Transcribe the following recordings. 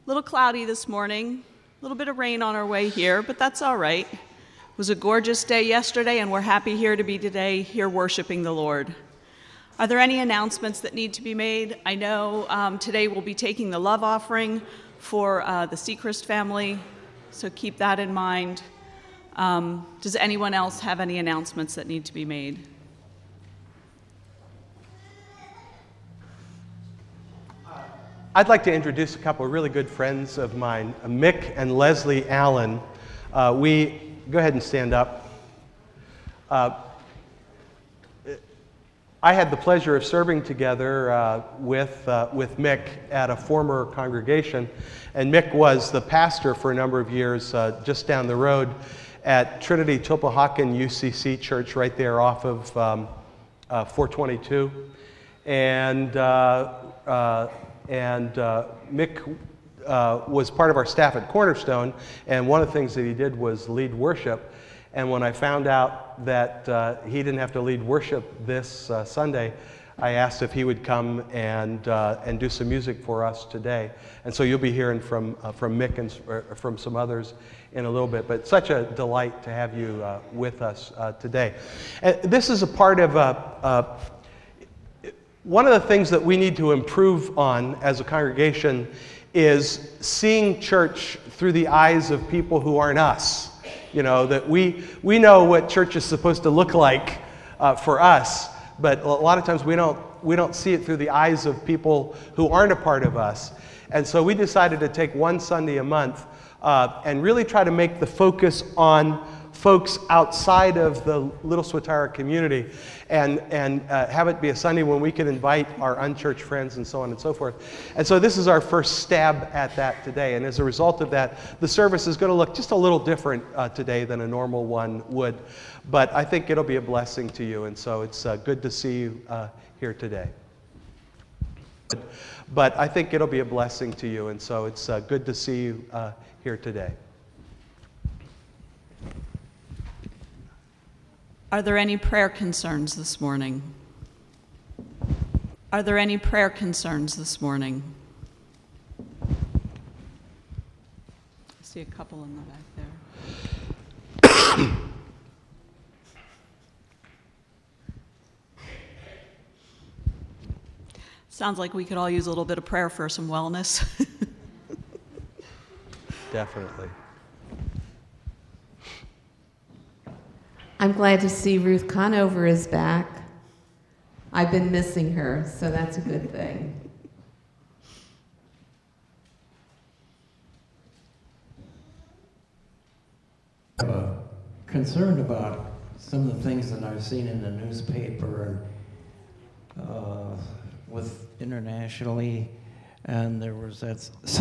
little cloudy this morning, a little bit of rain on our way here, but that's all right. It was a gorgeous day yesterday, and we're happy here to be today, here worshiping the Lord. Are there any announcements that need to be made? I know today we'll be taking the love offering for the Sechrist family, so keep that in mind. Does anyone else have any announcements that need to be made? I'd like to introduce a couple of really good friends of mine, Mick and Leslie Allen. Go ahead and stand up. I had the pleasure of serving together with Mick at a former congregation, and Mick was the pastor for a number of years just down the road at Trinity Tulpehocken UCC Church right there off of 422. And Mick was part of our staff at Cornerstone, and one of the things that he did was lead worship. And when I found out that he didn't have to lead worship this Sunday, I asked if he would come and do some music for us today. And so you'll be hearing from Mick and from some others in a little bit. But it's such a delight to have you with us today. And this is a part of one of the things that we need to improve on as a congregation is seeing church through the eyes of people who aren't us. You know, that we know what church is supposed to look like for us, but a lot of times we don't see it through the eyes of people who aren't a part of us. And so we decided to take one Sunday a month and really try to make the focus on folks outside of the Little Swatara community and have it be a Sunday when we can invite our unchurched friends and so on and so forth. And so this is our first stab at that today. And as a result of that, the service is going to look just a little different today than a normal one would. But I think it'll be a blessing to you. And so it's good to see you here today. But I think it'll be a blessing to you. And so it's good to see you here today. Are there any prayer concerns this morning? Are there any prayer concerns this morning? I see a couple in the back there. Sounds like we could all use a little bit of prayer for some wellness. Definitely. I'm glad to see Ruth Conover is back. I've been missing her, so that's a good thing. I'm concerned about some of the things that I've seen in the newspaper and with internationally, and there was that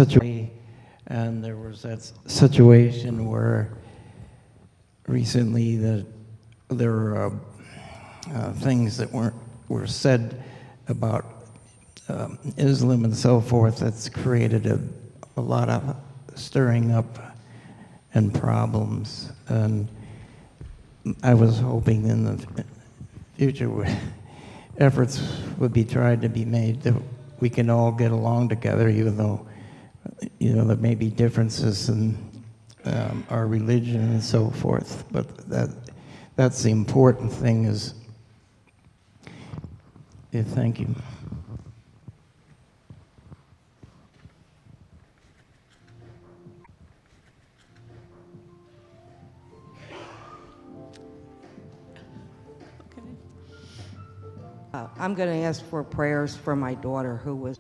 situation where recently there were things that were said about Islam and so forth that's created a lot of stirring up and problems. And I was hoping in the future efforts would be tried to be made that we can all get along together, even though there may be differences in our religion and so forth, but that's the important thing is, thank you. I'm going to ask for prayers for my daughter who was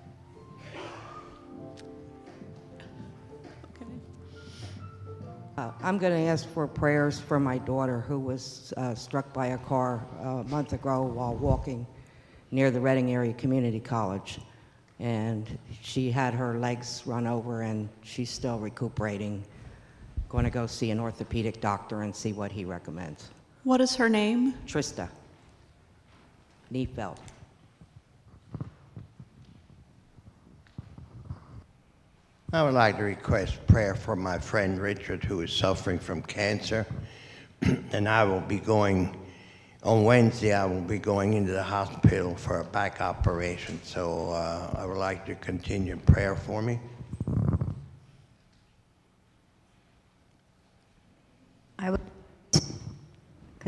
I'm going to ask for prayers for my daughter who was struck by a car a month ago while walking near the Reading Area Community College. And she had her legs run over and she's still recuperating. Going to go see an orthopedic doctor and see what he recommends. What is her name? Trista Niefeld. I would like to request prayer for my friend Richard, who is suffering from cancer. And I will be going, on Wednesday, I will be going into the hospital for a back operation. So I would like to continue prayer for me.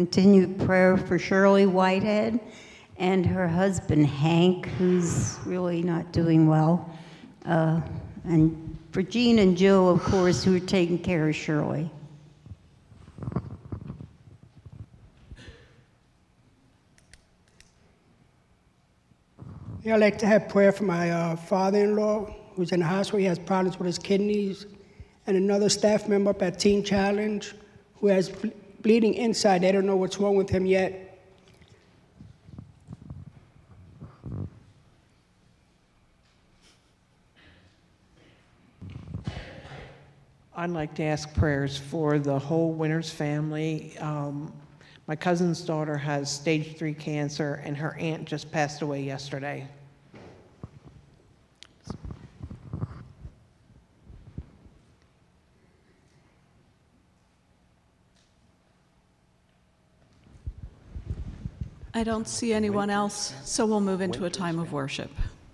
continued prayer for Shirley Whitehead and her husband Hank, who's really not doing well. And for Jean and Jill, of course, who are taking care of Shirley. Yeah, I'd like to have prayer for my father-in-law, who's in the hospital. He has problems with his kidneys. And another staff member up at Teen Challenge who has bleeding inside. They don't know what's wrong with him yet. I'd like to ask prayers for the whole Winters family. My cousin's daughter has stage 3 cancer, and her aunt just passed away yesterday. I don't see anyone else, so we'll move into a time of worship.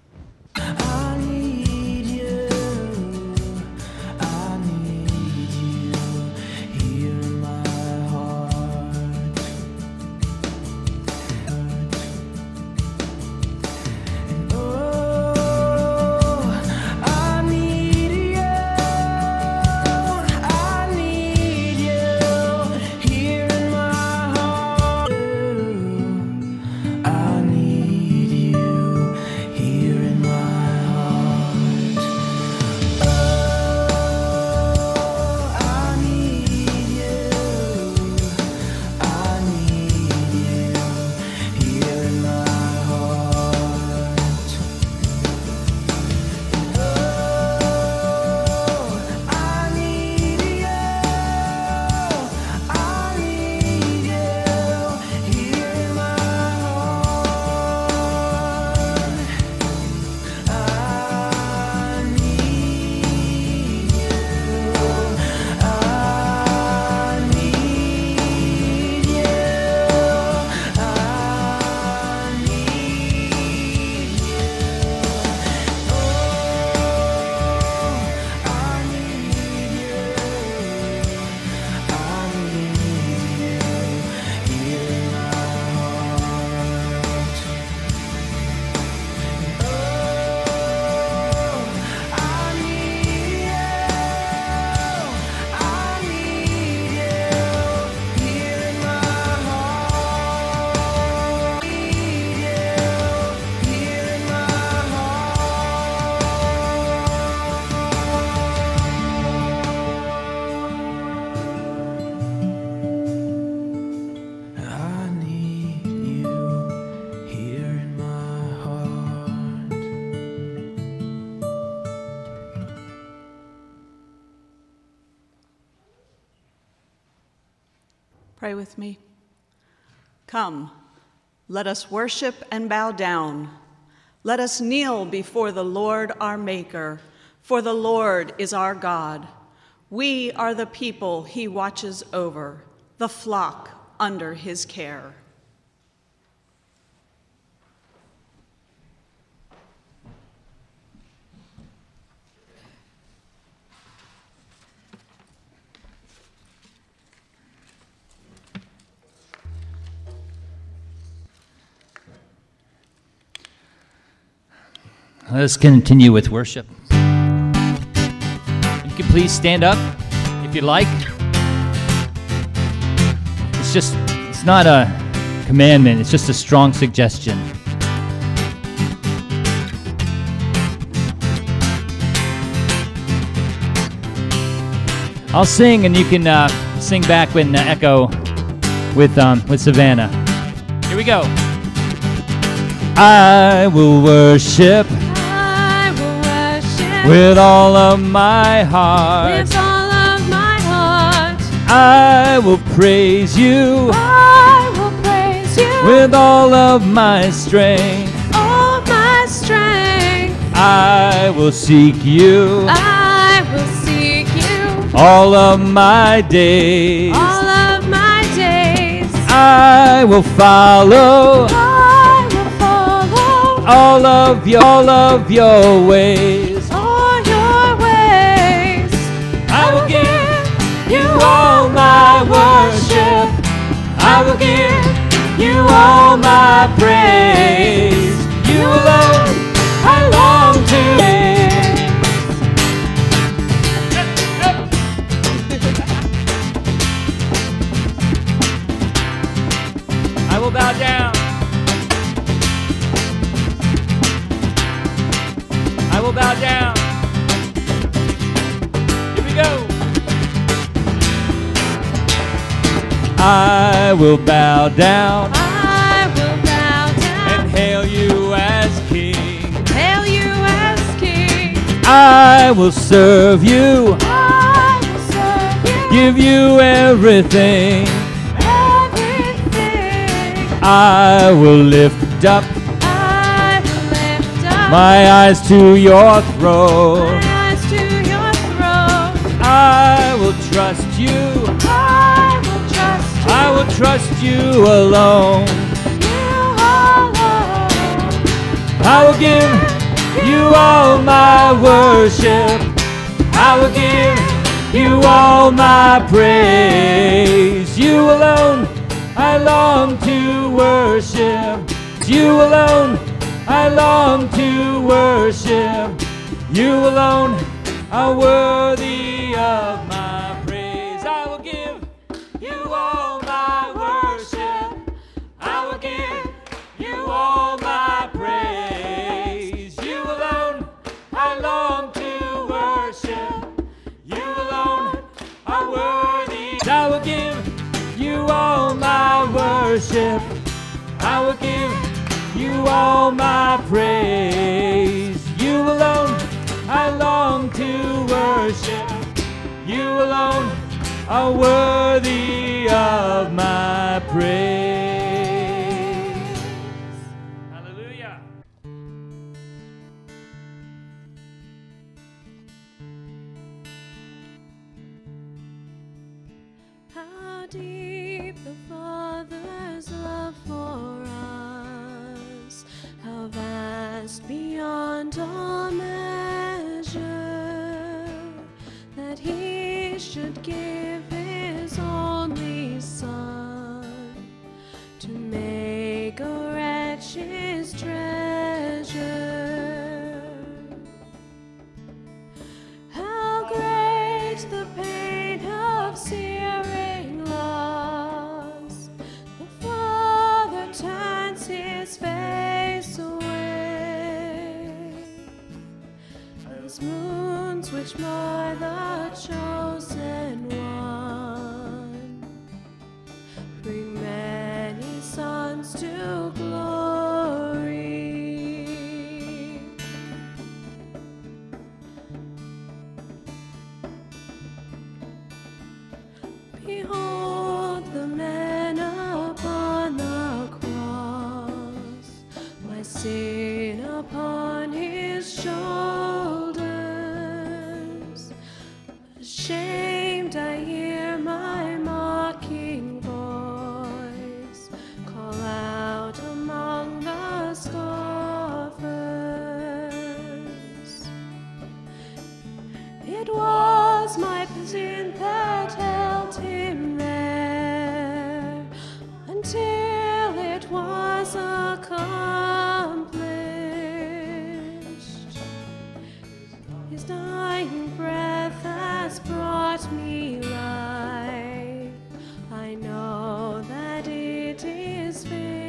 Pray with me. Come, let us worship and bow down. Let us kneel before the Lord our Maker, for the Lord is our God. We are the people he watches over, the flock under his care. Let's continue with worship. You can please stand up if you'd like. It's not a commandment, it's just a strong suggestion. I'll sing and you can sing back when echo with Savannah. Here we go. I will worship with all of my heart. With all of my heart. I will praise you. I will praise you. With all of my strength. All my strength. I will seek you. I will seek you. All of my days. All of my days. I will follow. I will follow. All of your ways. You all my worship. I I will give you all my praise. You alone I long to I will bow down. I will bow down. Here we go. I will bow down. I will bow down. And hail you as King. Hail you as King. I will serve you. I will serve you. Give you everything. I will lift up my eyes to your throne. I will trust you. I will trust you alone. I will give you all my worship. I will give you all my praise. You alone I long to worship. You alone I long to worship. You alone are worthy of my praise. I will give you all my worship. I will give you all my praise. You alone I long to worship. You alone are worthy. I will give you all my worship. I will give you all my praise. You alone I long to worship. You alone are worthy of my praise. Hallelujah. How deep the Father's love for us, how vast beyond all measure, that He should give His only Son to make a wretch His treasure. How great the pain of searing loss! The Father turns His face away. Those moons which mar the chosen one bring many sons to glory. Behold the man upon the cross, my sin upon His shoulders. Ashamed I hear my mocking voice call out among the scoffers. It was my sin that held Him there until it was accomplished. His dying breath has brought me life. I know that it is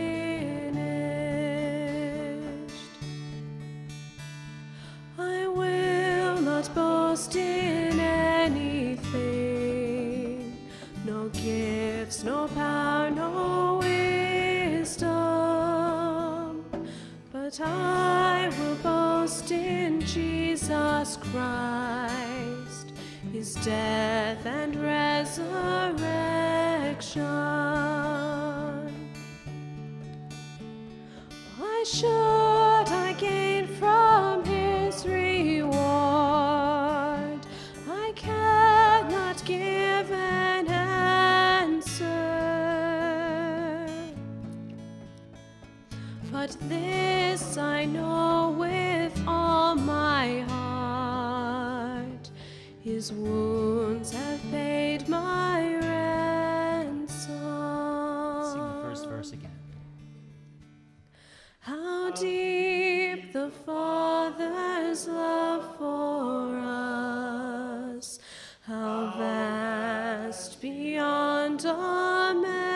finished. I will not boast in anything, no gifts, no power, no wisdom, but I will boast in Jesus Christ, His death and resurrection. Why should I gain from His reward? I cannot give an answer, but this I know with all my heart: His wounds have paid my ransom. verse again. How deep the Father's love for us, how vast beyond our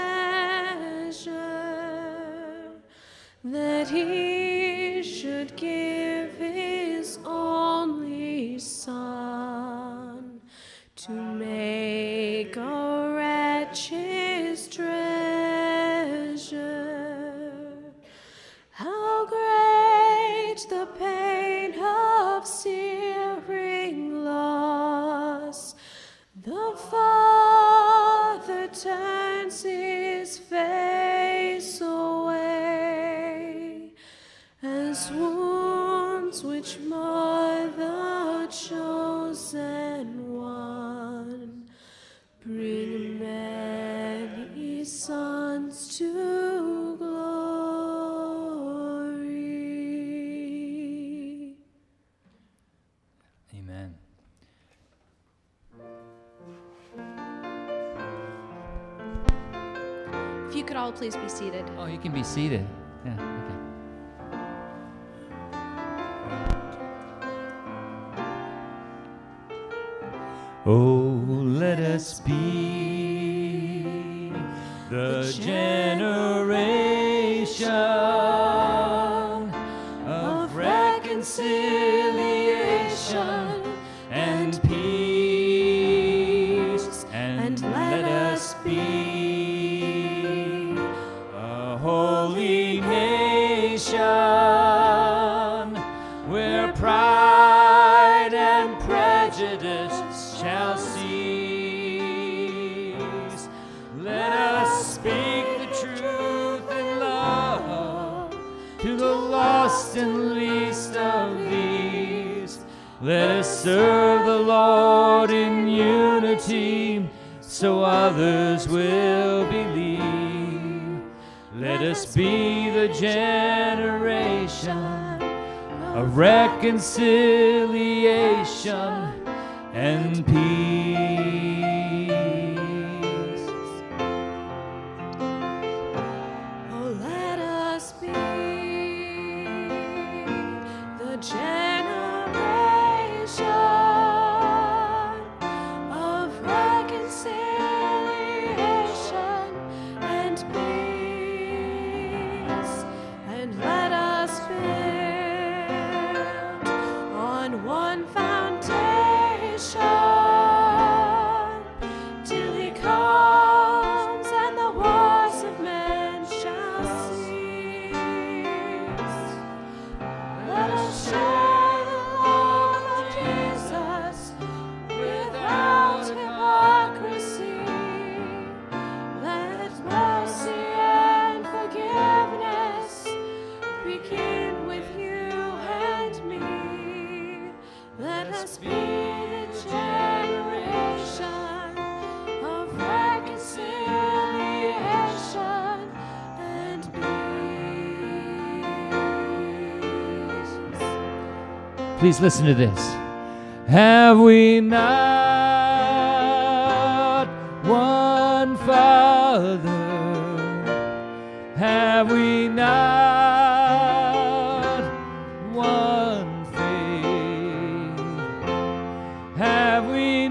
measure, that He should give His only Son to make a wretch His treasure. How great the pain of searing loss! The Father turns His face away, as wounds which mar the chosen one bring many sons to glory. Amen. If you could all please be seated. Oh, you can be seated. Yeah, okay. Oh, let us be the generation of reconciliation and peace, and let us be a holy nation where pride and prejudice shall cease. Let us speak the truth in love to the lost and least of these. Let us serve the Lord in unity so others will believe. Let us be the generation of reconciliation and peace. Oh, let us be the generation of reconciliation and peace, and let us build on one foundation till He comes and the wars of men shall cease. Let us share the love of Jesus without hypocrisy. Let mercy and forgiveness begin with you and me. Let us be the generation of reconciliation and peace. Please listen to this. Have we not one Father? Have we not one faith? Have we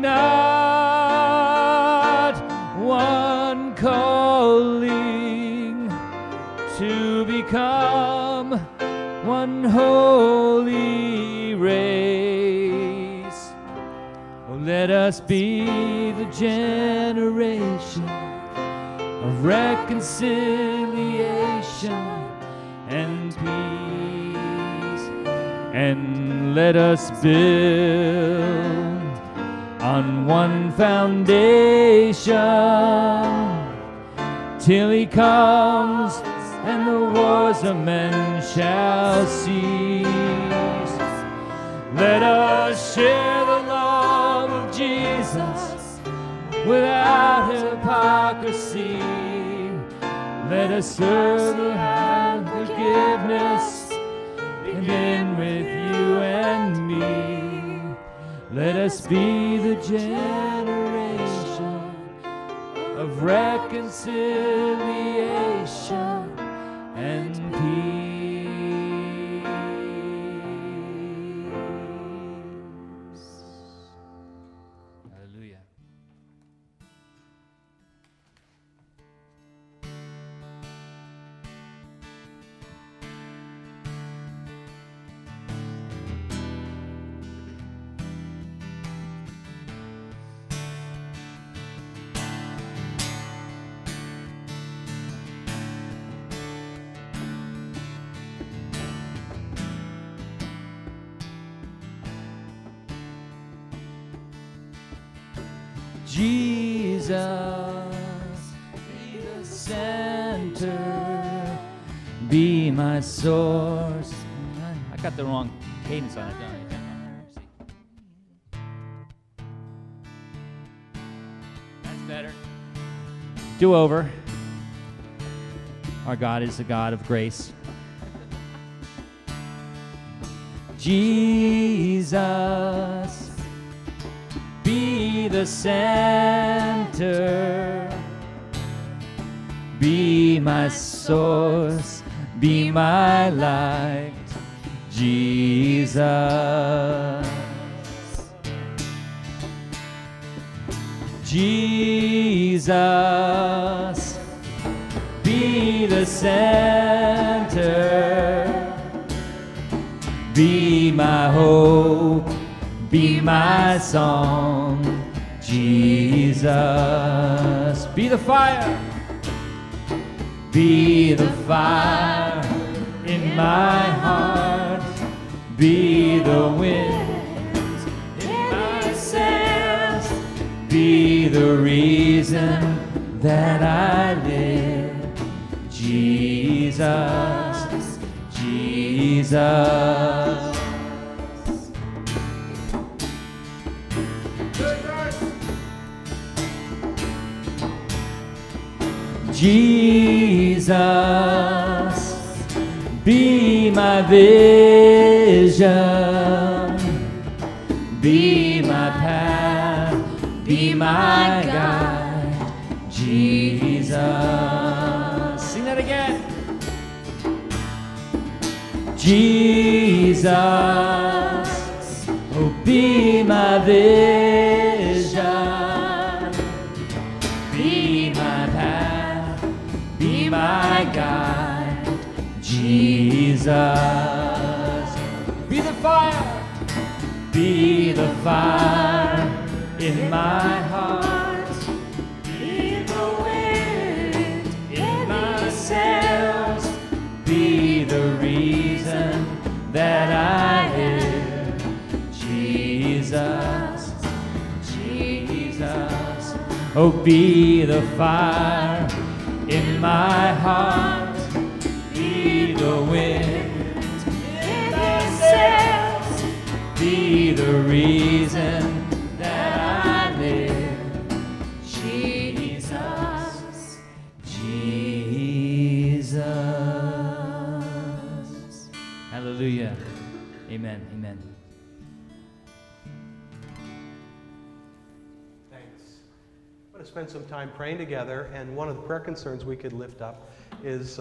not one calling to become one holy race? Oh, let us be the generation of reconciliation and peace, and let us build on one foundation till He comes and the wars of men shall cease. Let us share the love of Jesus without hypocrisy. Let us serve and forgiveness begin with you and me. Let us be the generation of reconciliation Jesus, be the center, be my source. I got the wrong cadence on it, don't I? That's better. Do over. Our God is a God of grace. Jesus, be the center, be my source, be my light, Jesus. Jesus, be the center, be my hope, be my song, Jesus. Be the fire in my heart, be the wind in my sails, be the reason that I live, Jesus, Jesus. Jesus, be my vision, be my path, be my guide, Jesus. Sing that again. Jesus, oh, be my vision, be my path, be my guide, Jesus. Be the fire in my heart, be the wind in my sails, be the reason that I live, Jesus, Jesus. Oh, be the fire in my heart, be the wind in my sails, be the reason that I live, Jesus, Jesus. Hallelujah. Amen. Amen. Thanks. I'm going to spend some time praying together, and one of the prayer concerns we could lift up is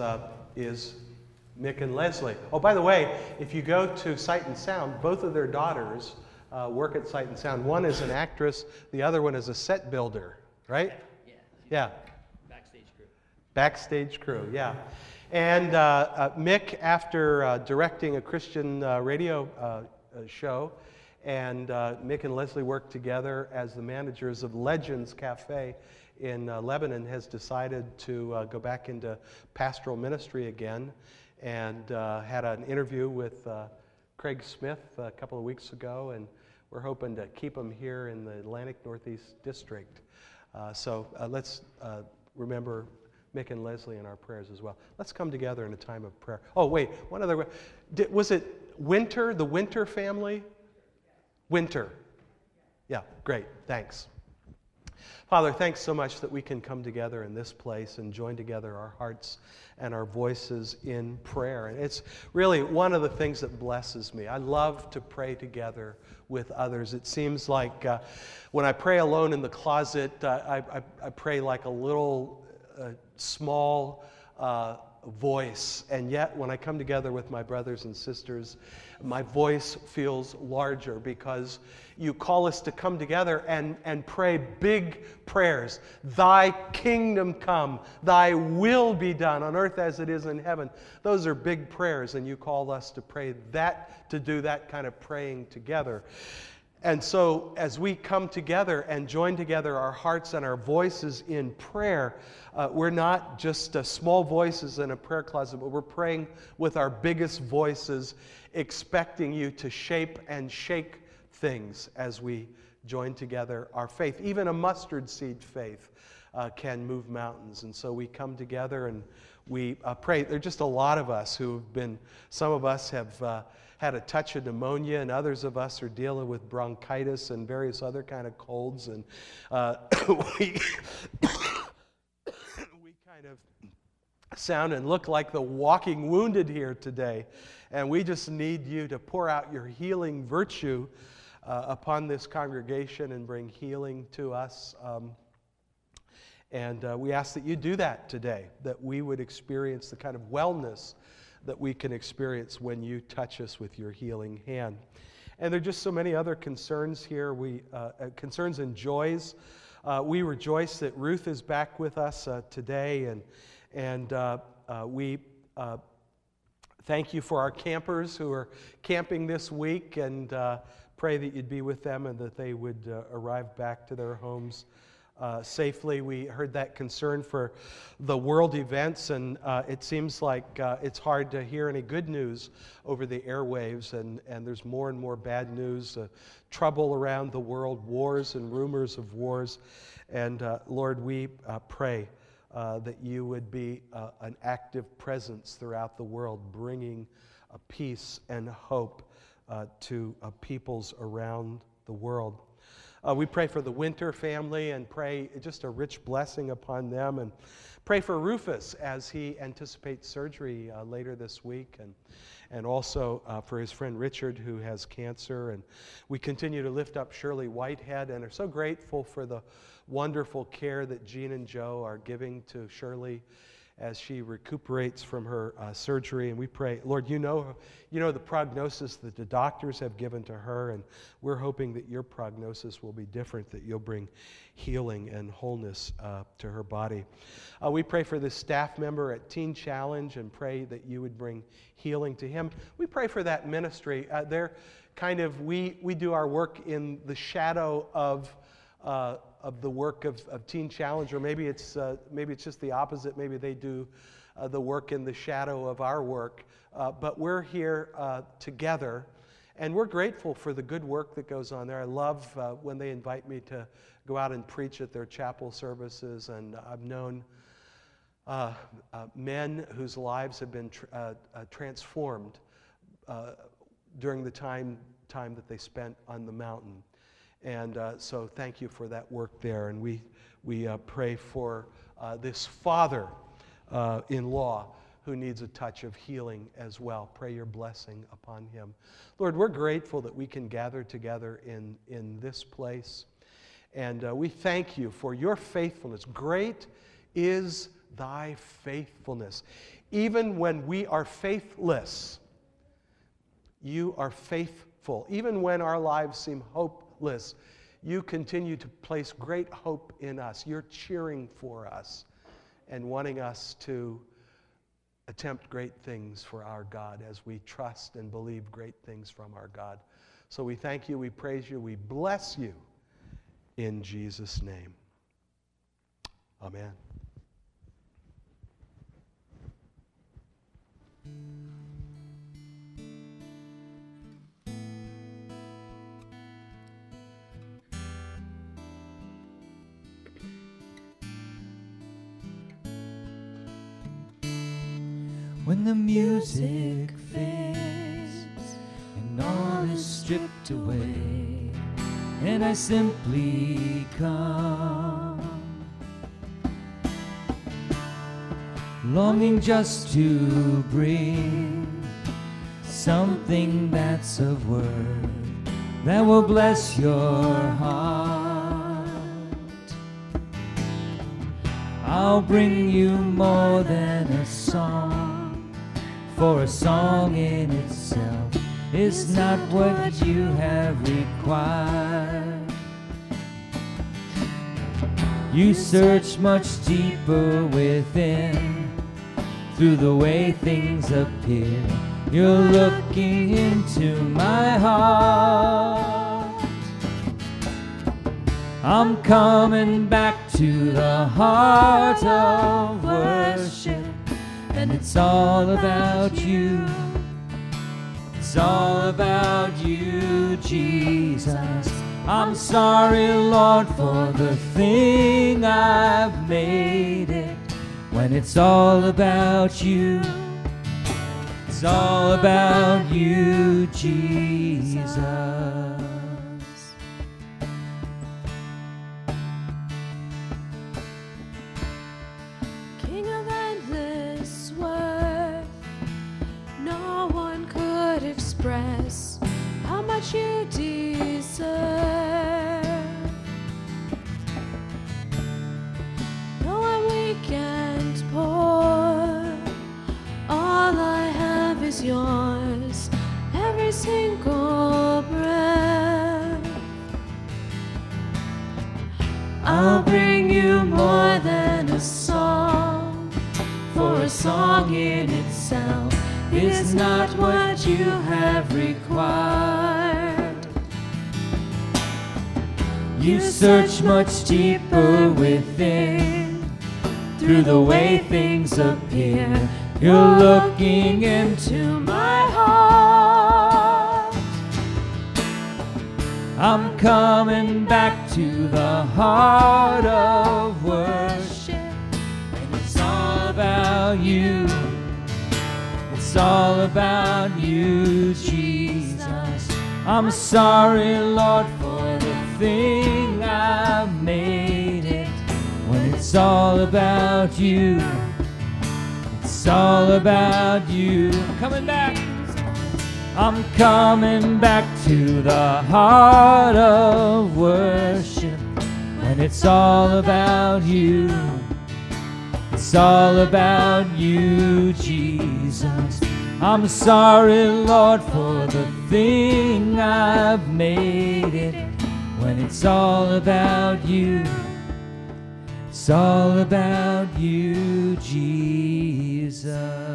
Mick and Leslie. Oh, by the way, if you go to Sight and Sound, both of their daughters work at Sight and Sound. One is an actress, the other one is a set builder, right? Yeah. Backstage crew. Backstage crew, yeah. And Mick, after directing a Christian radio show, and Mick and Leslie worked together as the managers of Legends Cafe in Lebanon, has decided to go back into pastoral ministry again, and had an interview with Craig Smith a couple of weeks ago, and we're hoping to keep him here in the Atlantic Northeast District. So let's remember Mick and Leslie in our prayers as well. Let's come together in a time of prayer. Oh, wait, one other way. Was it Winter, the Winter family? Winter. Yeah, great, thanks. Father, thanks so much that we can come together in this place and join together our hearts and our voices in prayer. And it's really one of the things that blesses me. I love to pray together with others. It seems like when I pray alone in the closet, I pray like a little small voice, and yet when I come together with my brothers and sisters, my voice feels larger, because you call us to come together and pray big prayers. Thy kingdom come, thy will be done on earth as it is in heaven. Those are big prayers, and you call us to pray that, to do that kind of praying together. And so as we come together and join together our hearts and our voices in prayer, we're not just small voices in a prayer closet, but we're praying with our biggest voices, expecting you to shape and shake things as we join together our faith. Even a mustard seed faith can move mountains. And so we come together and we pray. There are just a lot of us who have been, some of us have had a touch of pneumonia, and others of us are dealing with bronchitis and various other kind of colds. And we kind of sound and look like the walking wounded here today. And we just need you to pour out your healing virtue upon this congregation and bring healing to us. And we ask that you do that today, that we would experience the kind of wellness that we can experience when you touch us with your healing hand. And there are just so many other concerns here, concerns and joys. We rejoice that Ruth is back with us today, and we thank you for our campers who are camping this week, and pray that you'd be with them and that they would arrive back to their homes safely. We heard that concern for the world events, and it seems like it's hard to hear any good news over the airwaves, and there's more and more bad news, trouble around the world, wars and rumors of wars. And Lord, we pray that you would be an active presence throughout the world, bringing peace and hope to peoples around the world. We pray for the Winter family and pray just a rich blessing upon them, and pray for Rufus as he anticipates surgery later this week, and also for his friend Richard who has cancer. And we continue to lift up Shirley Whitehead and are so grateful for the wonderful care that Jean and Joe are giving to Shirley as she recuperates from her surgery. And we pray, Lord, you know the prognosis that the doctors have given to her, and we're hoping that your prognosis will be different, that you'll bring healing and wholeness to her body. We pray for this staff member at Teen Challenge and pray that you would bring healing to him. We pray for that ministry. We do our work in the shadow of the work of Teen Challenge, or maybe it's just the opposite. Maybe they do the work in the shadow of our work. But we're here together, and we're grateful for the good work that goes on there. I love when they invite me to go out and preach at their chapel services, and I've known men whose lives have been transformed during the time that they spent on the mountain. And so thank you for that work there. And we pray for this father-in-law who needs a touch of healing as well. Pray your blessing upon him. Lord, we're grateful that we can gather together in this place. And we thank you for your faithfulness. Great is thy faithfulness. Even when we are faithless, you are faithful. Even when our lives seem hopeless, you continue to place great hope in us. You're cheering for us and wanting us to attempt great things for our God as we trust and believe great things from our God. So we thank you, we praise you, we bless you in Jesus' name. Amen. When the music fades and all is stripped away, and I simply come, longing just to bring something that's of worth that will bless your heart. I'll bring you more than a song, for a song in itself is not what you have required. You search much deeper within, through the way things appear. You're looking into my heart. I'm coming back to the heart of worship, and it's all about you. It's all about you, Jesus. I'm sorry, Lord, for the thing I've made it. When it's all about you, it's all about you, Jesus. King of endless worth, no one could express how much you deserve. Though I'm weak and poor, all I have is yours, every single breath. I'll bring you more than a song, for a song in itself is not what you have required. You search much deeper within, through the way things appear. You're looking into my heart. I'm coming back to the heart of worship, and it's all about you. It's all about you, Jesus. I'm sorry, Lord, for the thing I've made it. When it's all about you, it's all about you. Coming back. I'm coming back to the heart of worship. When it's all about you, it's all about you, Jesus. I'm sorry, Lord, for the thing I've made it. When it's all about you, it's all about you, Jesus.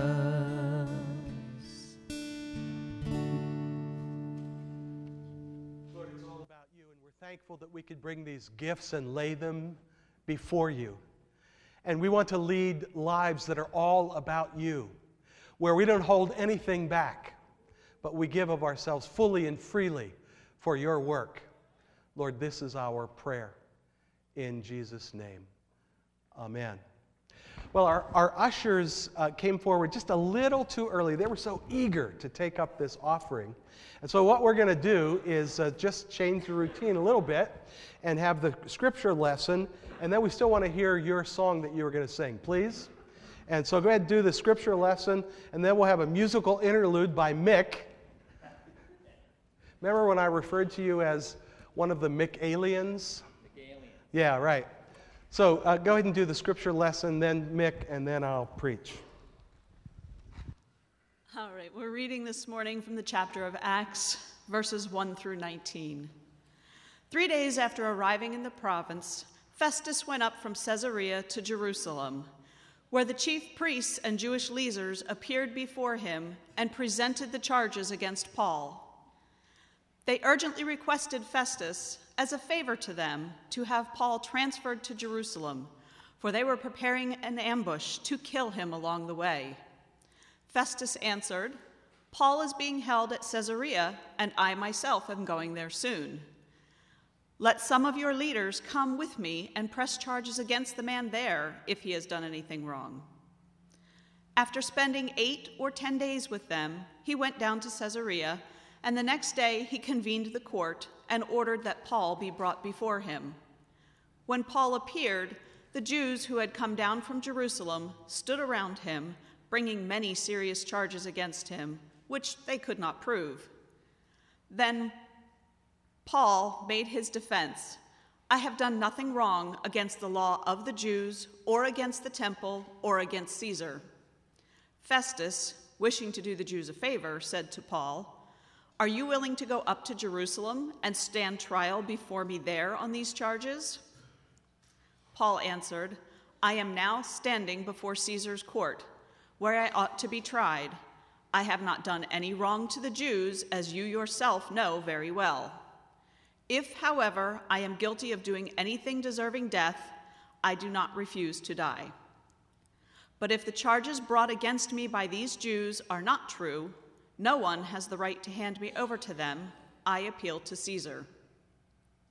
Lord, it's all about you, and we're thankful that we could bring these gifts and lay them before you. And we want to lead lives that are all about you, where we don't hold anything back, but we give of ourselves fully and freely for your work. Lord, this is our prayer in Jesus' name. Amen. Well, our ushers came forward just a little too early. They were so eager to take up this offering. And so what we're going to do is just change the routine a little bit and have the scripture lesson, and then we still want to hear your song that you were going to sing, please. And so go ahead and do the scripture lesson, and then we'll have a musical interlude by Mick. Remember when I referred to you as one of the Mick-aliens? Yeah, right. So go ahead and do the scripture lesson, then Mick, and then I'll preach. All right, we're reading this morning from the chapter of Acts, verses 1 through 19. 3 days after arriving in the province, Festus went up from Caesarea to Jerusalem, where the chief priests and Jewish leaders appeared before him and presented the charges against Paul. They urgently requested Festus, as a favor to them, to have Paul transferred to Jerusalem, for they were preparing an ambush to kill him along the way. Festus answered, "Paul is being held at Caesarea, and I myself am going there soon. Let some of your leaders come with me and press charges against the man there if he has done anything wrong." After spending 8 or 10 days with them, he went down to Caesarea, and the next day he convened the court and ordered that Paul be brought before him. When Paul appeared, the Jews who had come down from Jerusalem stood around him, bringing many serious charges against him, which they could not prove. Then Paul made his defense, "I have done nothing wrong against the law of the Jews, or against the temple, or against Caesar." Festus, wishing to do the Jews a favor, said to Paul, "Are you willing to go up to Jerusalem and stand trial before me there on these charges?" Paul answered, "I am now standing before Caesar's court, where I ought to be tried. I have not done any wrong to the Jews, as you yourself know very well. If, however, I am guilty of doing anything deserving death, I do not refuse to die. But if the charges brought against me by these Jews are not true, no one has the right to hand me over to them. I appeal to Caesar."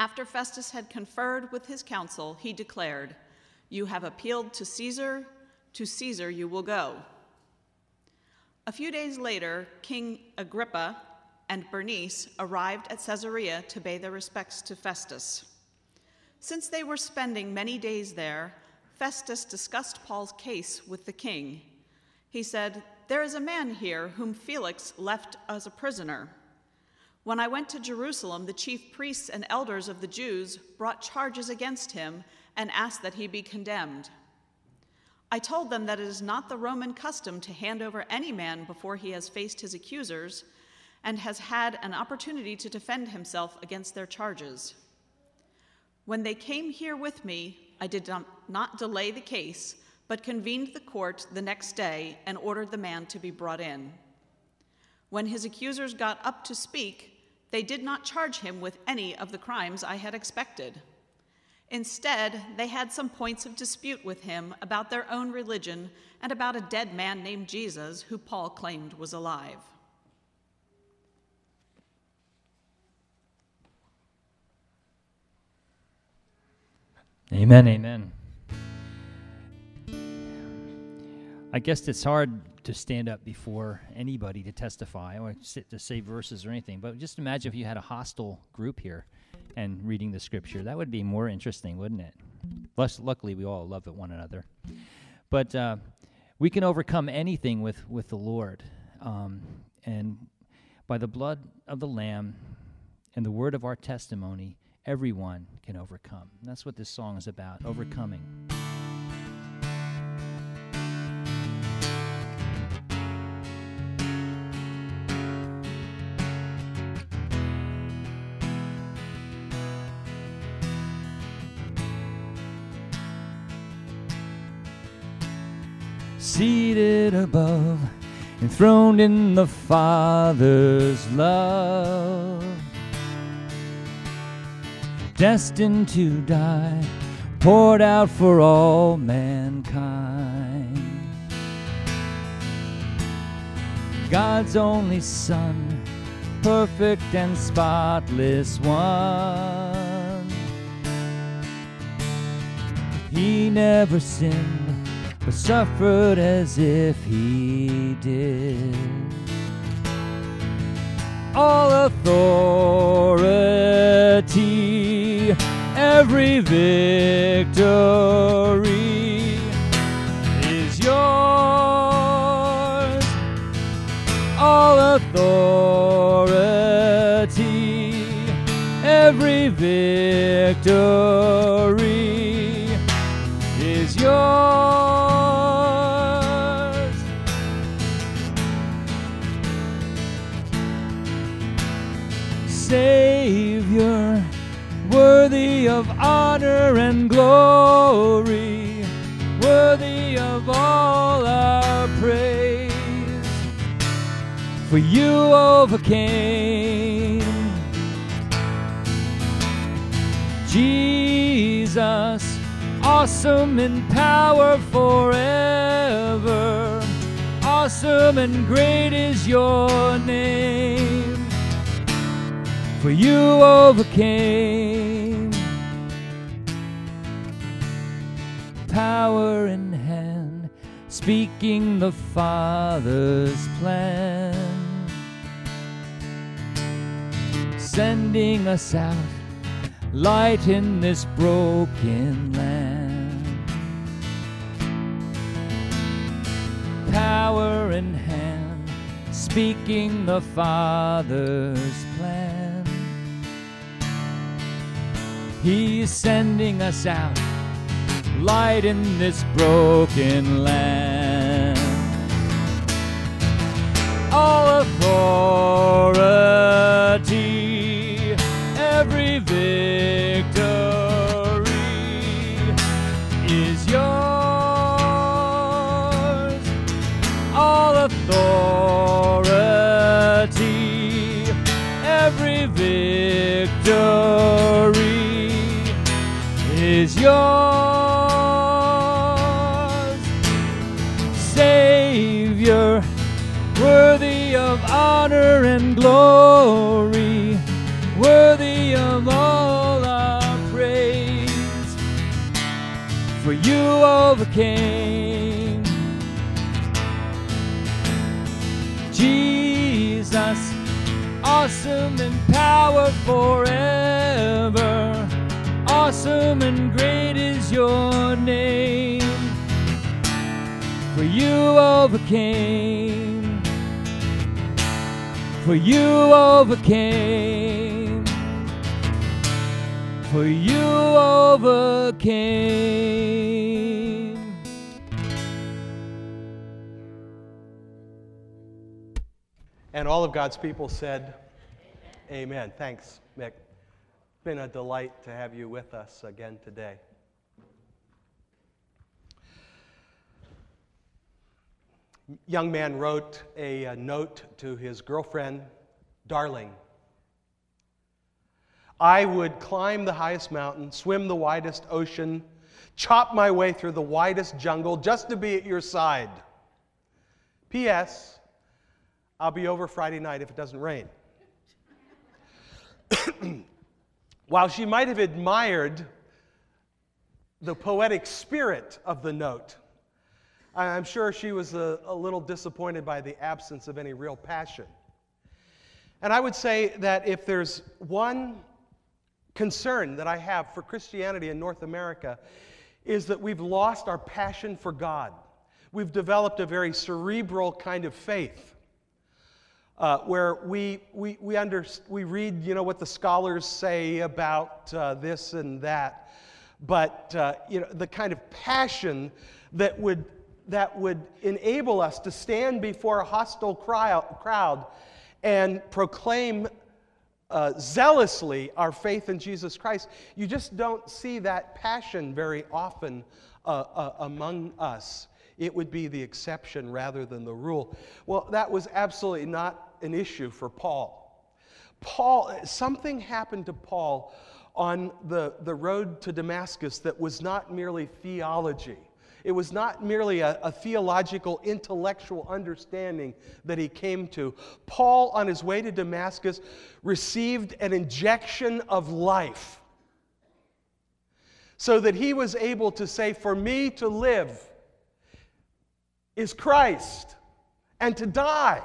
After Festus had conferred with his council, he declared, "You have appealed to Caesar you will go." A few days later, King Agrippa and Bernice arrived at Caesarea to pay their respects to Festus. Since they were spending many days there, Festus discussed Paul's case with the king. He said, "There is a man here whom Felix left as a prisoner. When I went to Jerusalem, the chief priests and elders of the Jews brought charges against him and asked that he be condemned. I told them that it is not the Roman custom to hand over any man before he has faced his accusers and has had an opportunity to defend himself against their charges. When they came here with me, I did not delay the case, but convened the court the next day and ordered the man to be brought in. When his accusers got up to speak, they did not charge him with any of the crimes I had expected. Instead, they had some points of dispute with him about their own religion and about a dead man named Jesus, who Paul claimed was alive." Amen, amen. I guess it's hard to stand up before anybody to testify or to say verses or anything, but just imagine if you had a hostile group here and reading the scripture. That would be more interesting, wouldn't it? Luckily, we all love one another. But we can overcome anything with the Lord. And by the blood of the Lamb and the word of our testimony, everyone can overcome. And that's what this song is about, overcoming. Seated above, enthroned in the Father's love, destined to die, poured out for all mankind. God's only Son, perfect and spotless one. He never sinned, but suffered as if he did. All authority, every victory is yours. All authority, every victory is yours. Savior, worthy of honor and glory, worthy of all our praise. For you overcame, Jesus, awesome in power forever. Awesome and great is your name. For you overcame, power in hand, speaking the Father's plan, sending us out, light in this broken land. Power in hand, speaking the Father's plan. He's sending us out, light in this broken land. All authority, every victory is yours. All authority, every victory is yours. Savior, worthy of honor and glory, worthy of all our for you overcame. Jesus, awesome in power forever, awesome and great is your name. For you overcame, for you overcame, for you overcame. And all of God's people said, Amen. Thanks, Mick. It's been a delight to have you with us again today. Young man wrote a note to his girlfriend, Darling, I would climb the highest mountain, swim the widest ocean, chop my way through the widest jungle just to be at your side. P.S. I'll be over Friday night if it doesn't rain. While she might have admired the poetic spirit of the note, I'm sure she was a little disappointed by the absence of any real passion. And I would say that if there's one concern that I have for Christianity in North America, is that we've lost our passion for God. We've developed a very cerebral kind of faith, where we read, what the scholars say about this and that, but the kind of passion that would enable us to stand before a hostile crowd and proclaim zealously our faith in Jesus Christ. You just don't see that passion very often among us. It would be the exception rather than the rule. Well, that was absolutely not an issue for Paul. Something happened to Paul on the road to Damascus that was not merely theology. It was not merely a theological, intellectual understanding that he came to. Paul, on his way to Damascus, received an injection of life so that he was able to say, for me to live is Christ, and to die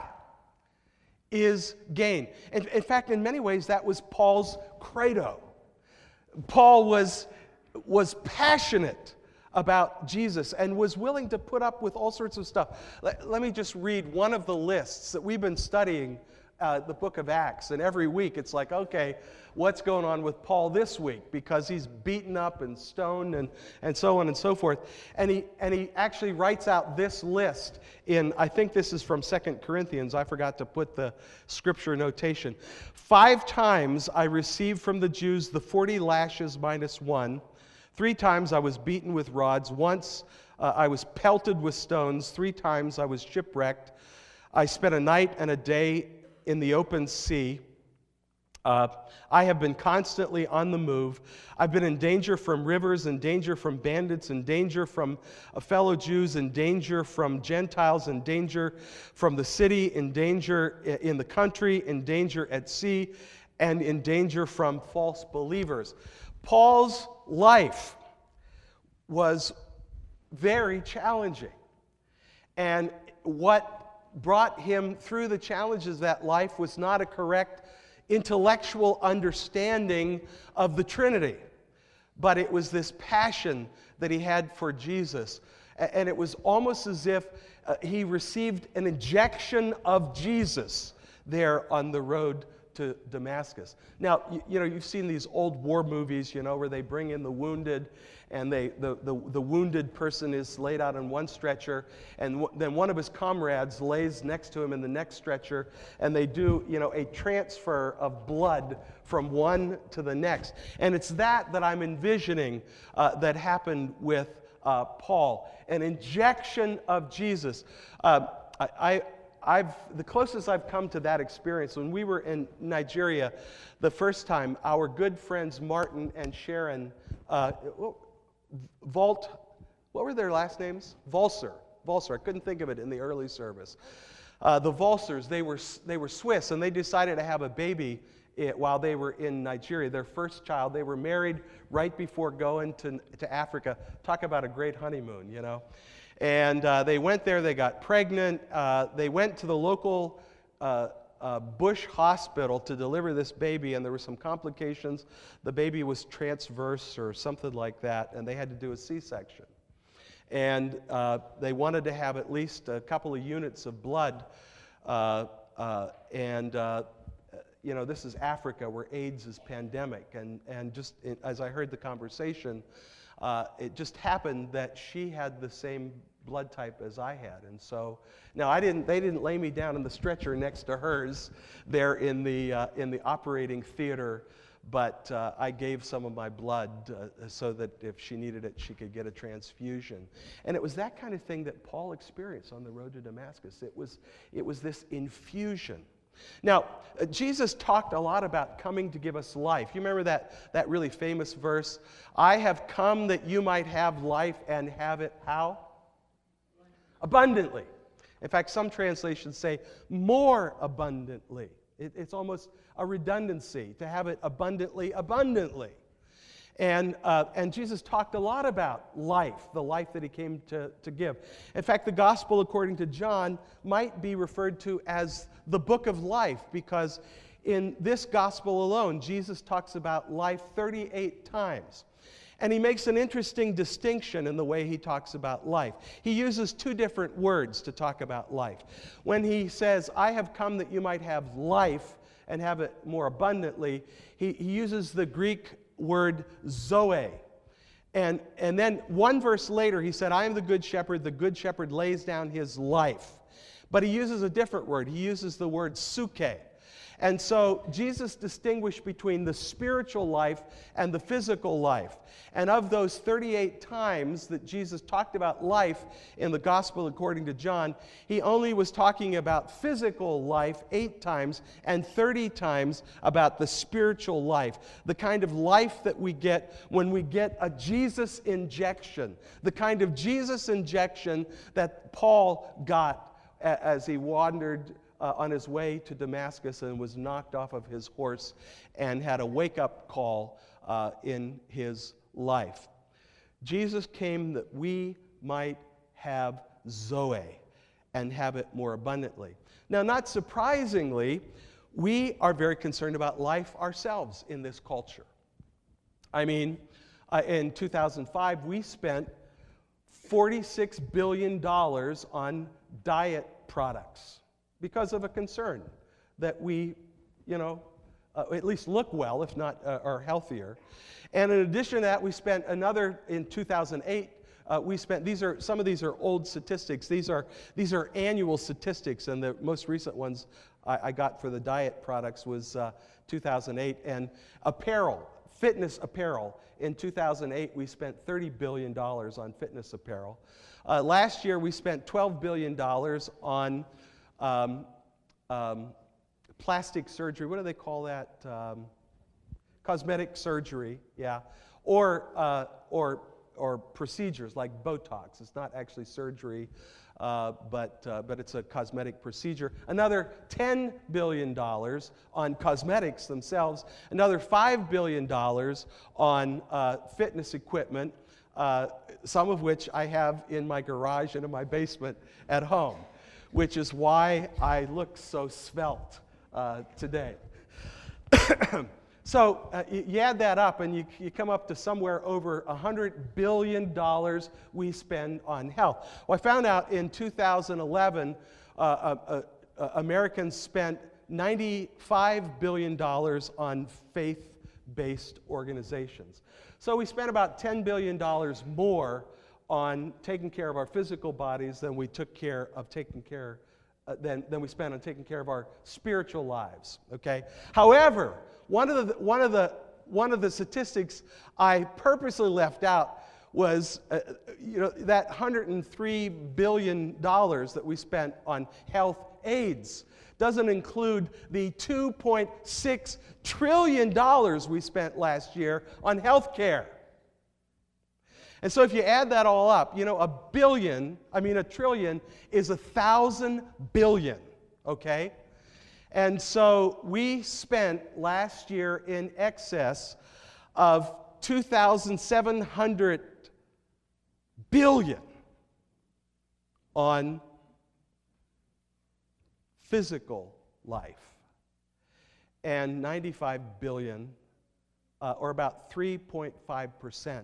is gain. In fact, in many ways, that was Paul's credo. Paul was passionate about Jesus and was willing to put up with all sorts of stuff. Let me just read one of the lists that we've been studying the book of Acts, and every week it's like, okay, what's going on with Paul this week? Because he's beaten up and stoned and so on and so forth. And he actually writes out this list in, I think this is from 2 Corinthians. I forgot to put the scripture notation. 5 times I received from the Jews the 40 lashes minus 1. 3 times I was beaten with rods. Once I was pelted with stones. 3 times I was shipwrecked. I spent a night and a day in the open sea. I have been constantly on the move. I've been in danger from rivers, in danger from bandits, in danger from fellow Jews, in danger from Gentiles, in danger from the city, in danger in the country, in danger at sea, and in danger from false believers. Paul's life was very challenging. And what brought him through the challenges of that life was not a correct intellectual understanding of the Trinity, but it was this passion that he had for Jesus. And it was almost as if he received an injection of Jesus there on the road to Damascus. Now, you've seen these old war movies, where they bring in the wounded, and the wounded person is laid out on one stretcher, and then one of his comrades lays next to him in the next stretcher, and they do, a transfer of blood from one to the next. And it's that I'm envisioning that happened with Paul, an injection of Jesus. The closest I've come to that experience, when we were in Nigeria the first time, our good friends Martin and Sharon, what were their last names? Volser. I couldn't think of it in the early service. The Volsers, they were Swiss, and they decided to have a baby while they were in Nigeria. Their first child, they were married right before going to Africa. Talk about a great honeymoon, you know. And they went there, they got pregnant. They went to the local Bush hospital to deliver this baby, and there were some complications. The baby was transverse or something like that, and they had to do a C-section. And they wanted to have at least a couple of units of blood. You know, this is Africa where AIDS is pandemic. And just as I heard the conversation, it just happened that she had the same blood type as I had. And so, now they didn't lay me down in the stretcher next to hers there in the operating theater, but I gave some of my blood so that if she needed it, she could get a transfusion. And it was that kind of thing that Paul experienced on the road to Damascus. It was this infusion. Now, Jesus talked a lot about coming to give us life. You remember that really famous verse? I have come that you might have life and have it how? Abundantly. In fact, some translations say more abundantly. It's almost a redundancy to have it abundantly. And Jesus talked a lot about life, the life that he came to give. In fact, the gospel according to John might be referred to as the book of life, because in this gospel alone, Jesus talks about life 38 times. And he makes an interesting distinction in the way he talks about life. He uses two different words to talk about life. When he says, I have come that you might have life and have it more abundantly, he uses the Greek word zoe. And then one verse later, he said, I am the good shepherd lays down his life. But he uses a different word. He uses the word suke. And so Jesus distinguished between the spiritual life and the physical life. And of those 38 times that Jesus talked about life in the gospel according to John, he only was talking about physical life 8 times and 30 times about the spiritual life, the kind of life that we get when we get a Jesus injection, the kind of Jesus injection that Paul got as he wandered on his way to Damascus and was knocked off of his horse and had a wake-up call in his life. Jesus came that we might have Zoe and have it more abundantly. Now, not surprisingly, we are very concerned about life ourselves in this culture. I mean, in 2005, we spent $46 billion on diet products, because of a concern that we, at least look well, if not are healthier. And in addition to that, we spent another, in 2008, some of these are old statistics. These are annual statistics, and the most recent ones I got for the diet products was 2008. And fitness apparel, in 2008, we spent $30 billion on fitness apparel. Last year, we spent $12 billion on plastic surgery. What do they call that? Cosmetic surgery, yeah. Or procedures like Botox. It's not actually surgery, but it's a cosmetic procedure. Another $10 billion on cosmetics themselves. Another $5 billion on fitness equipment, some of which I have in my garage and in my basement at home, which is why I look so svelte today. So you add that up and you come up to somewhere over $100 billion we spend on health. Well, I found out in 2011, Americans spent $95 billion on faith-based organizations. So we spent about $10 billion more on taking care of our physical bodies than we spent on taking care of our spiritual lives. Okay. However, one of the statistics I purposely left out was that $103 billion that we spent on health aids doesn't include the $2.6 trillion we spent last year on health care. And so if you add that all up, a trillion is 1,000 billion, okay? And so we spent last year in excess of 2,700 billion on physical life and 95 billion, or about 3.5%,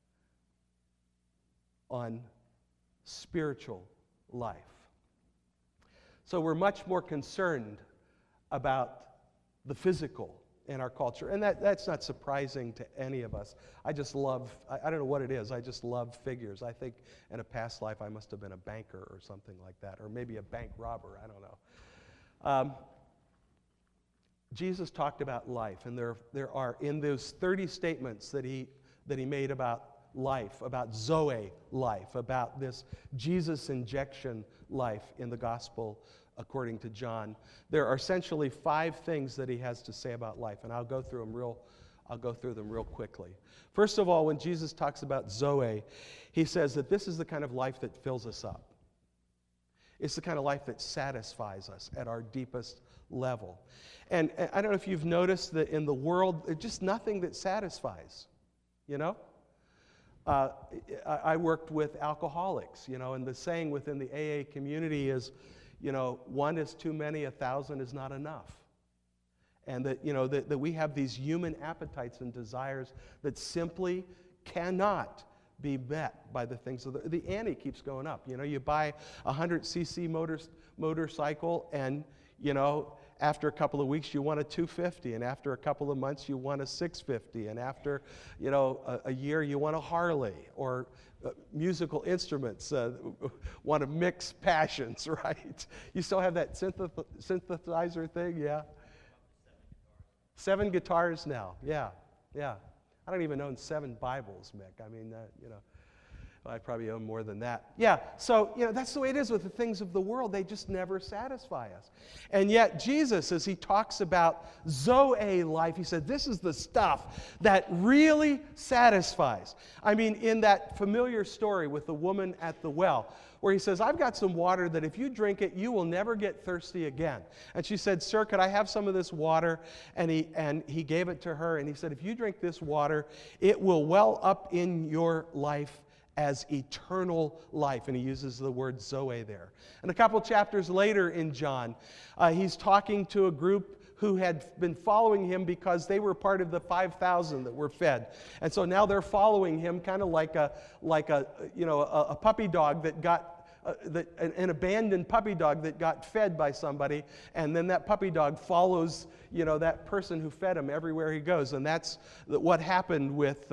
on spiritual life. So we're much more concerned about the physical in our culture. And that's not surprising to any of us. I just love, I don't know what it is, I just love figures. I think in a past life I must have been a banker or something like that, or maybe a bank robber, I don't know. Jesus talked about life, and there are, in those 30 statements that he made about life, about Zoe life, about this Jesus injection life in the gospel according to John, there are essentially 5 things that he has to say about life, and I'll go through them real quickly. First of all, when Jesus talks about Zoe, he says that this is the kind of life that fills us up. It's the kind of life that satisfies us at our deepest level. And I don't know if you've noticed that in the world, there's just nothing that satisfies, you know? I worked with alcoholics, you know, and the saying within the AA community is, you know, 1 is too many, 1,000 is not enough. And that, you know, that we have these human appetites and desires that simply cannot be met by the things of the ante keeps going up. You know, you buy a 100cc motorcycle, and, you know, after a couple of weeks you want a 250, and after a couple of months you want a 650, and after, you know, a year you want a Harley, or musical instruments want to mix passions, right? You still have that synthesizer thing, yeah? 7 guitars now, yeah. I don't even own 7 Bibles, Mick. I mean, you know, I probably own more than that. Yeah, so, you know, that's the way it is with the things of the world. They just never satisfy us. And yet Jesus, as he talks about Zoe life, he said, this is the stuff that really satisfies. I mean, in that familiar story with the woman at the well, where he says, I've got some water that if you drink it, you will never get thirsty again. And she said, sir, could I have some of this water? And he gave it to her, and he said, if you drink this water, it will well up in your life as eternal life. And he uses the word Zoe there. And a couple chapters later in John, he's talking to a group who had been following him because they were part of the 5,000 that were fed. And so now they're following him kind of like a puppy dog that got an abandoned puppy dog that got fed by somebody, and then that puppy dog follows, you know, that person who fed him everywhere he goes. And that's what happened with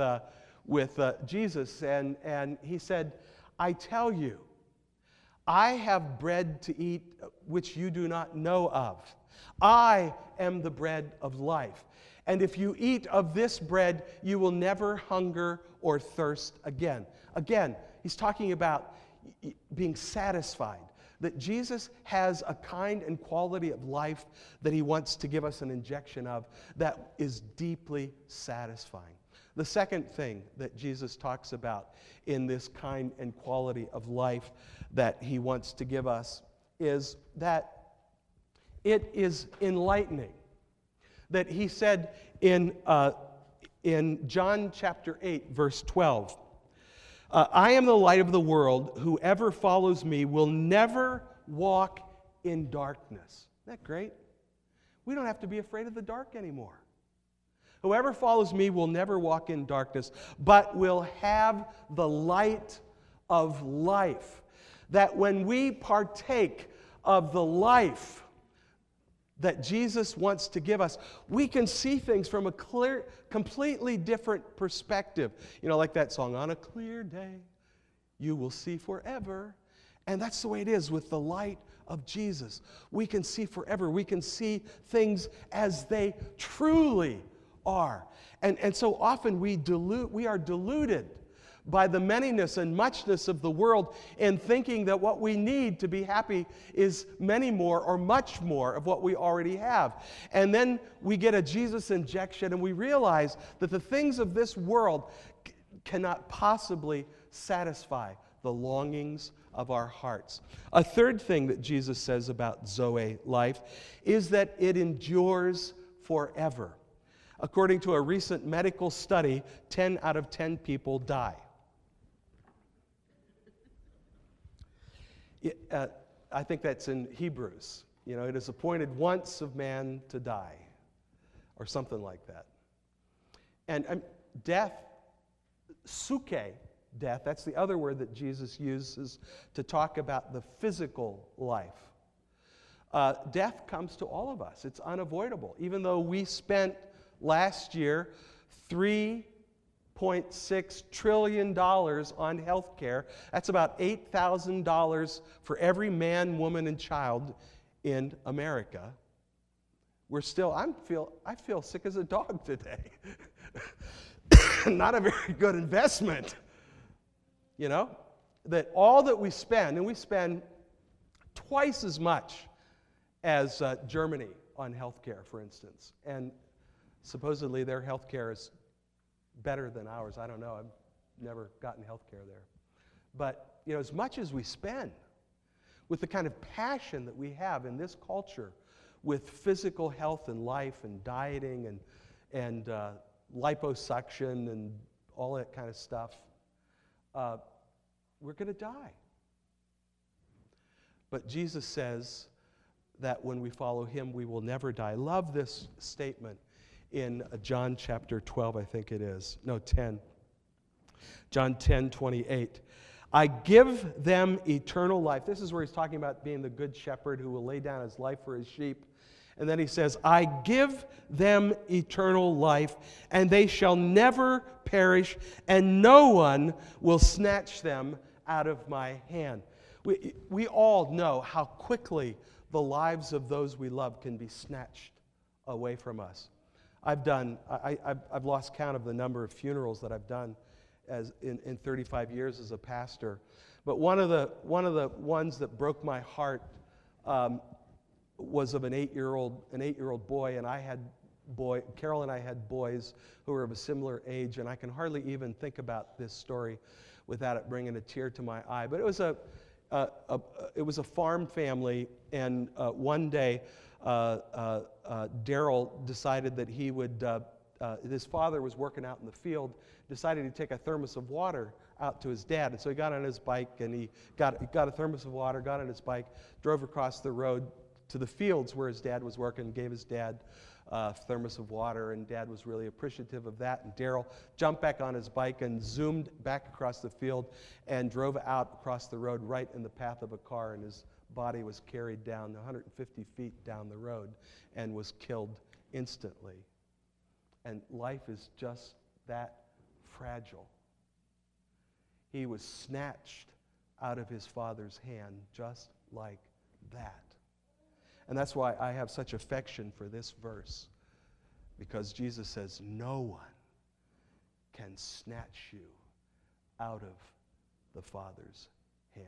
Jesus. And he said, I tell you, I have bread to eat which you do not know of. I am the bread of life. And if you eat of this bread, you will never hunger or thirst again. Again, he's talking about being satisfied. That Jesus has a kind and quality of life that he wants to give us an injection of that is deeply satisfying. The second thing that Jesus talks about in this kind and quality of life that he wants to give us is that it is enlightening. That he said in John chapter 8, verse 12, I am the light of the world. Whoever follows me will never walk in darkness. Isn't that great? We don't have to be afraid of the dark anymore. Whoever follows me will never walk in darkness, but will have the light of life. That when we partake of the life that Jesus wants to give us, we can see things from a clear, completely different perspective. You know, like that song, on a clear day, you will see forever. And that's the way it is with the light of Jesus. We can see forever. We can see things as they truly are. And so often we are deluded by the manyness and muchness of the world in thinking that what we need to be happy is many more or much more of what we already have. And then we get a Jesus injection and we realize that the things of this world cannot possibly satisfy the longings of our hearts. A third thing that Jesus says about Zoe life is that it endures forever. According to a recent medical study, 10 out of 10 people die. I think that's in Hebrews. You know, it is appointed once of man to die, or something like that. And death, suke, death, that's the other word that Jesus uses to talk about the physical life. Death comes to all of us. It's unavoidable. Even though we spent last year $3.6 trillion on health care, that's about $8,000 for every man, woman, and child in America. We're still, I feel sick as a dog today. Not a very good investment. You know, that all that we spend, and we spend twice as much as Germany on health care, for instance. And supposedly their health care is better than ours. I don't know. I've never gotten health care there. But, you know, as much as we spend, with the kind of passion that we have in this culture with physical health and life and dieting and liposuction and all that kind of stuff, we're going to die. But Jesus says that when we follow him, we will never die. I love this statement in John chapter 12, I think it is. No, 10. John 10:28. I give them eternal life. This is where he's talking about being the good shepherd who will lay down his life for his sheep. And then he says, I give them eternal life, and they shall never perish, and no one will snatch them out of my hand. We all know how quickly the lives of those we love can be snatched away from us. I've lost count of the number of funerals that I've done as in 35 years as a pastor. But one of the ones that broke my heart was of an 8-year-old boy, and Carol and I had boys who were of a similar age, and I can hardly even think about this story without it bringing a tear to my eye. But it was a farm family, and one day Daryl decided that he would. His father was working out in the field, decided to take a thermos of water out to his dad. And so he got on his bike, and he got a thermos of water, got on his bike, drove across the road to the fields where his dad was working, gave his dad a thermos of water, and Dad was really appreciative of that. And Daryl jumped back on his bike and zoomed back across the field and drove out across the road right in the path of a car, and his body was carried down 150 feet down the road and was killed instantly. And life is just that fragile. He was snatched out of his Father's hand just like that. And that's why I have such affection for this verse, because Jesus says, no one can snatch you out of the Father's hand.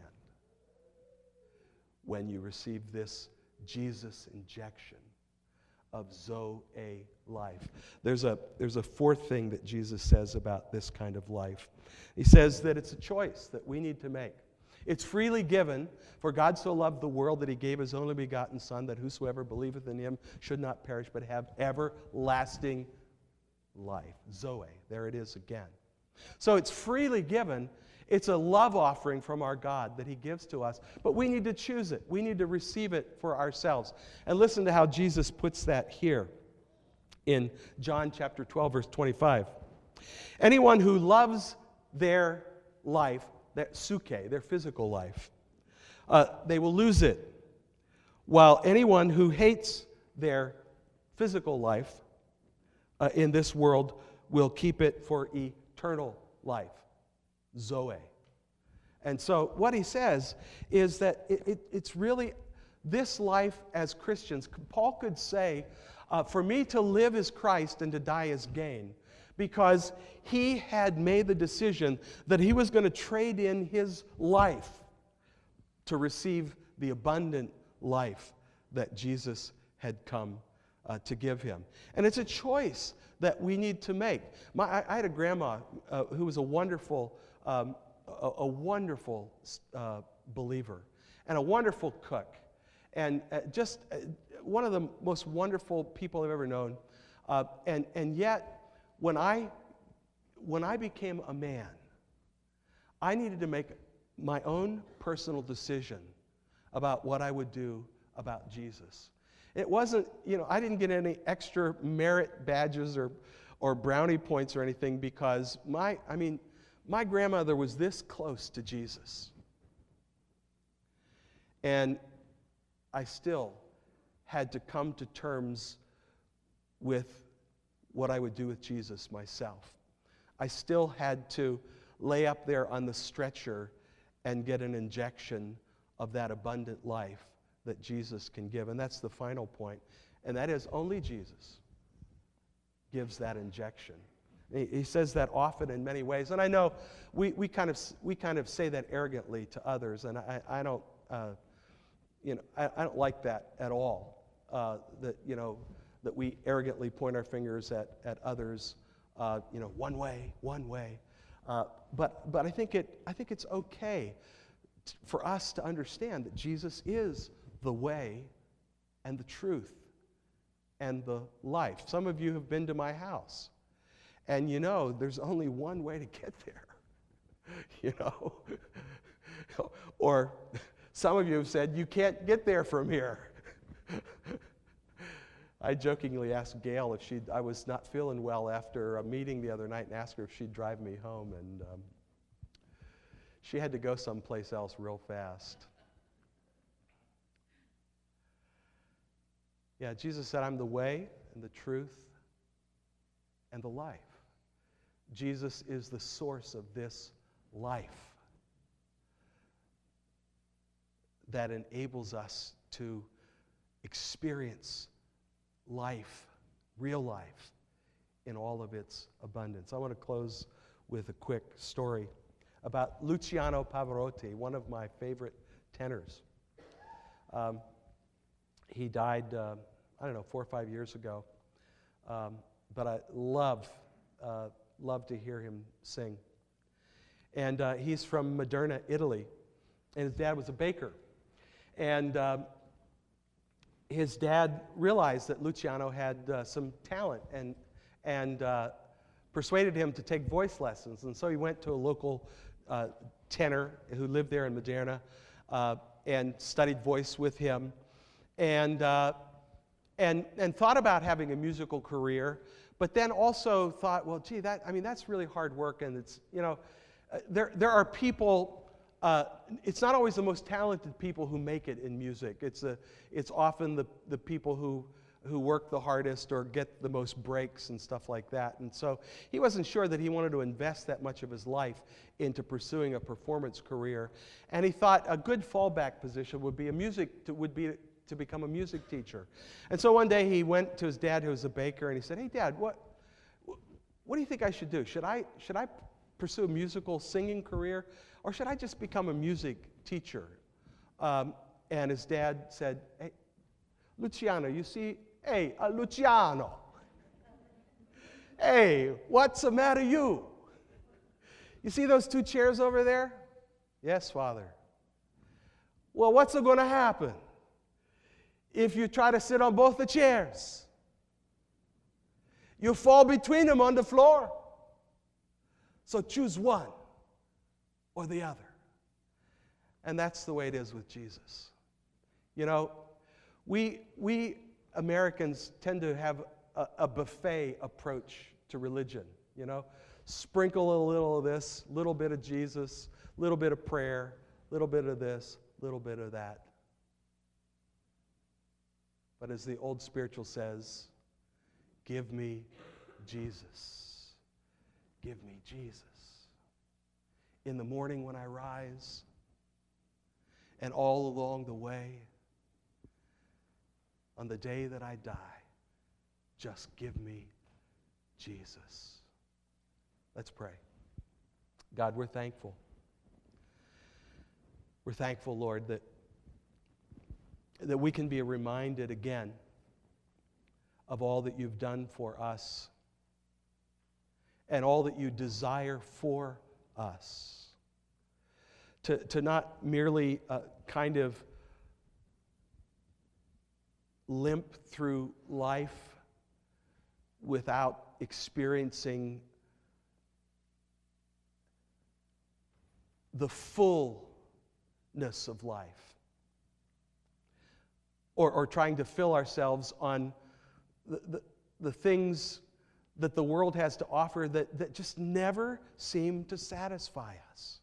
When you receive this Jesus injection of Zoe life. There's a fourth thing that Jesus says about this kind of life. He says that it's a choice that we need to make. It's freely given, for God so loved the world that he gave his only begotten Son, that whosoever believeth in him should not perish but have everlasting life. Zoe, there it is again. So it's freely given. It's a love offering from our God that he gives to us, but we need to choose it. We need to receive it for ourselves. And listen to how Jesus puts that here in John chapter 12, verse 25. Anyone who loves their life, their suke, their physical life, they will lose it, while anyone who hates their physical life in this world will keep it for eternal life. Zoe. And so what he says is that it's really this life as Christians. Paul could say, for me to live is Christ and to die is gain, because he had made the decision that he was going to trade in his life to receive the abundant life that Jesus had come to give him. And it's a choice that we need to make. I had a grandma who was a wonderful believer and a wonderful cook and just one of the most wonderful people I've ever known. And yet, when I became a man, I needed to make my own personal decision about what I would do about Jesus. It wasn't, I didn't get any extra merit badges or brownie points or anything because my grandmother was this close to Jesus. And I still had to come to terms with what I would do with Jesus myself. I still had to lay up there on the stretcher and get an injection of that abundant life that Jesus can give. And that's the final point. And that is only Jesus gives that injection. He says that often in many ways. And I know we kind of say that arrogantly to others, and I don't I don't like that at all. That we arrogantly point our fingers at others. One way. But I think it's okay for us to understand that Jesus is the way and the truth and the life. Some of you have been to my house, and there's only one way to get there. Or some of you have said, you can't get there from here. I jokingly asked Gail if I was not feeling well after a meeting the other night and asked her if she'd drive me home, and she had to go someplace else real fast. Yeah, Jesus said, I'm the way and the truth and the life. Jesus is the source of this life that enables us to experience life, real life, in all of its abundance. I want to close with a quick story about Luciano Pavarotti, one of my favorite tenors. He died, 4 or 5 years ago, but I love to hear him sing. And he's from Modena, Italy, and his dad was a baker. And his dad realized that Luciano had some talent and persuaded him to take voice lessons. And so he went to a local tenor who lived there in Modena and studied voice with him and thought about having a musical career, but then also thought, well, gee, that's really hard work, and it's, there are people. It's not always the most talented people who make it in music. It's often the people who work the hardest or get the most breaks and stuff like that. And so he wasn't sure that he wanted to invest that much of his life into pursuing a performance career. And he thought a good fallback position would be to become a music teacher. And so one day he went to his dad, who was a baker, and he said, "Hey, Dad, what do you think I should do? Should I pursue a musical singing career, or should I just become a music teacher?" And his dad said, "Hey, Luciano, you see, Luciano, hey, what's the matter you? You see those 2 chairs over there?" "Yes, Father." "Well, what's going to happen if you try to sit on both the chairs? You fall between them on the floor. So choose one or the other." And that's the way it is with Jesus. We Americans tend to have a buffet approach to religion. Sprinkle a little of this, little bit of Jesus, little bit of prayer, little bit of this, little bit of that. But as the old spiritual says, give me Jesus. Give me Jesus. In the morning when I rise, and all along the way, on the day that I die, just give me Jesus. Let's pray. God, we're thankful. We're thankful, Lord, that we can be reminded again of all that you've done for us and all that you desire for us. to not merely kind of limp through life without experiencing the fullness of life, or trying to fill ourselves on the things that the world has to offer that just never seem to satisfy us.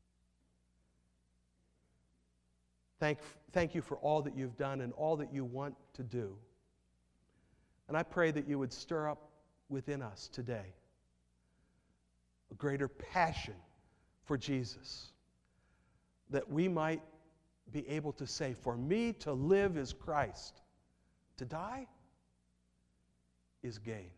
Thank you for all that you've done and all that you want to do. And I pray that you would stir up within us today a greater passion for Jesus, that we might be able to say, for me to live is Christ, to die is gain.